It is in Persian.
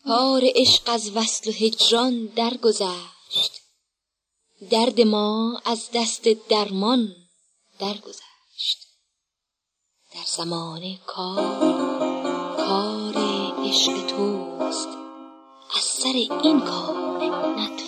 کار عشق از وصل و هجران درگذشت، درد ما از دست درمان درگذشت. در زمانه کار عشق توست، از سر این کار نتوان